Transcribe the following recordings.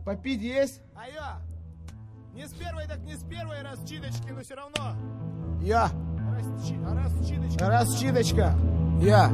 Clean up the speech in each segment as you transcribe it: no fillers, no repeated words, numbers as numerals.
Попить есть? Айо! Не с первой, так не с первой расчидочки, но все равно. Я. Расчидочка. Расчидочка. Я.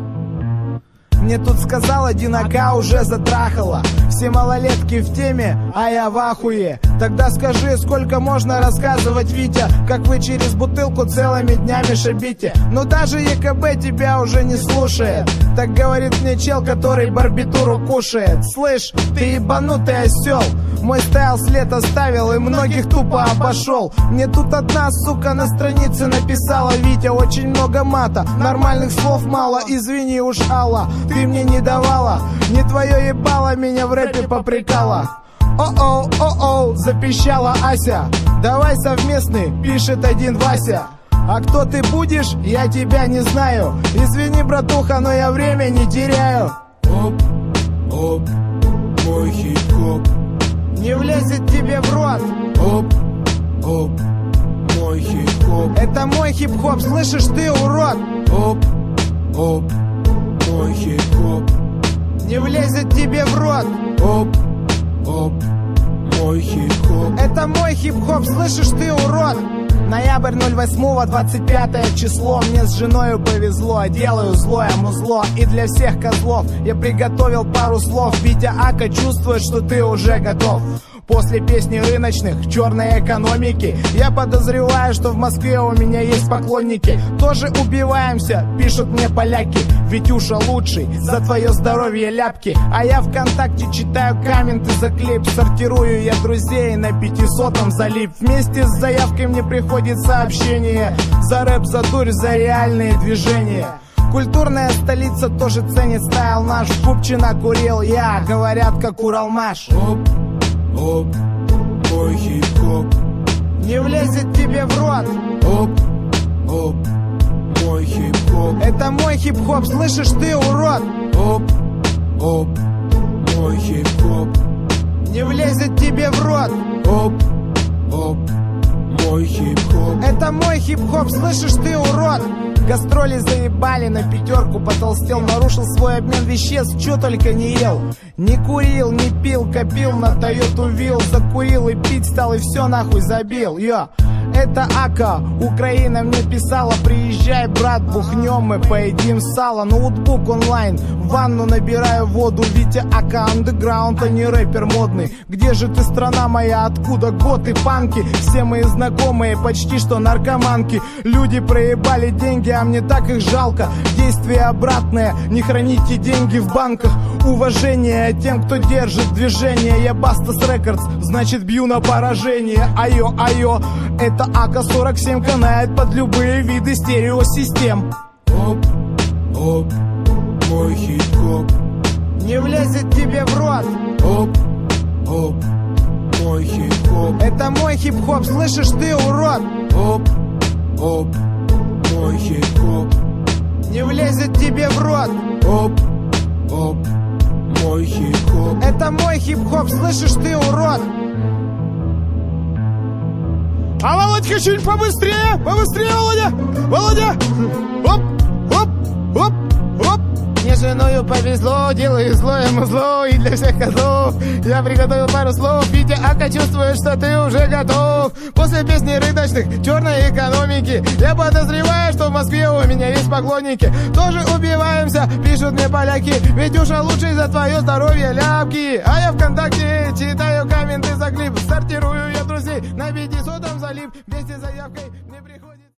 Мне тут сказал один АК уже затрахала. Все малолетки в теме, а я в ахуе. Тогда скажи, сколько можно рассказывать, Витя, как вы через бутылку целыми днями шабите. Но даже ЕКБ тебя уже не слушает. Так говорит мне чел, который барбитуру кушает. Слышь, ты ебанутый осел. Мой стайл след оставил и многих тупо обошел. Мне тут одна сука на странице написала: Витя, очень много мата, нормальных слов мало, извини уж, Алла, ты мне не давала. Не твое ебало меня в рэпе попрекала. О-оу, о-оу, запищала Ася. Давай совместный, пишет один Вася. А кто ты будешь, я тебя не знаю. Извини, братуха, но я время не теряю. Оп, оп, мой хип-хоп не влезет тебе в рот. Оп, оп, мой хип-хоп. Это мой хип-хоп, слышишь ты, урод? Оп, оп, мой хип-хоп не влезет тебе в рот. Оп, оп, мой хип-хоп. Это мой хип-хоп, слышишь ты, урод? Ноябрь 08-го, 25 число. Мне с женою повезло, делаю злое музло. И для всех козлов я приготовил пару слов. Витя Ака чувствует, что ты уже готов. После песни рыночных, черной экономики, я подозреваю, что в Москве у меня есть поклонники. Тоже убиваемся, пишут мне поляки. Витюша лучший, за твое здоровье ляпки. А я ВКонтакте читаю комменты за клип. Сортирую я друзей на 500-м залип. Вместе с заявкой мне приходит сообщение: за рэп, за дурь, за реальные движения. Культурная столица тоже ценит стайл наш. Купчина курил я, говорят, как Уралмаш. Оп, оп, мой хип-хоп не влезет тебе в рот. Оп, оп, мой хип-хоп. Это мой хип-хоп, слышишь ты, урод? Оп, оп, мой хип-хоп не влезет тебе в рот. Оп, оп, мой хип-хоп. Это мой хип-хоп, слышишь ты, урод? Гастроли заебали, на пятерку потолстел. Нарушил свой обмен веществ, чё только не ел. Не курил, не пил, копил на Тойоту Вилл. Закурил и пить стал, и все нахуй забил. Йо, это Ака, Украина мне писала: приезжай, брат, бухнем мы, поедим сало. Ноутбук онлайн, в ванну набираю воду. Витя Ака андеграунд, а не рэпер модный. Где же ты, страна моя, откуда готы, панки? Все мои знакомые почти что наркоманки. Люди проебали деньги, а мне так их жалко. Действие обратное, не храните деньги в банках. Уважение тем, кто держит движение. Я Бастас Рекордс, значит бью на поражение. Айо, айо, это АК-47 канает под любые виды стереосистем. Оп, оп, мой хип-хоп не влезет тебе в рот. Оп, оп, мой хип-хоп. Это мой хип-хоп, слышишь ты, урод? Оп, оп, мой хип-хоп не влезет тебе в рот. Оп, оп, мой хип-хоп. Это мой хип-хоп, слышишь ты, урод? А Володька чуть побыстрее! Побыстрее, Володя! Володя! Оп! Оп! Оп! Оп! Мне с женою повезло, делаю злое музло. И для всех козлов я приготовил пару слов. Витя Ака чувствует, что ты уже готов. После песни рыночных, черной экономики, я подозреваю, что в Москве у меня есть поклонники. Тоже убиваемся, пишут мне поляки. Витюша лучший, за твое здоровье ляпки. А я ВКонтакте читаю комменты за клип. Сортирую я друзей на 500-м залип. Вместе с заявкой мне приходит...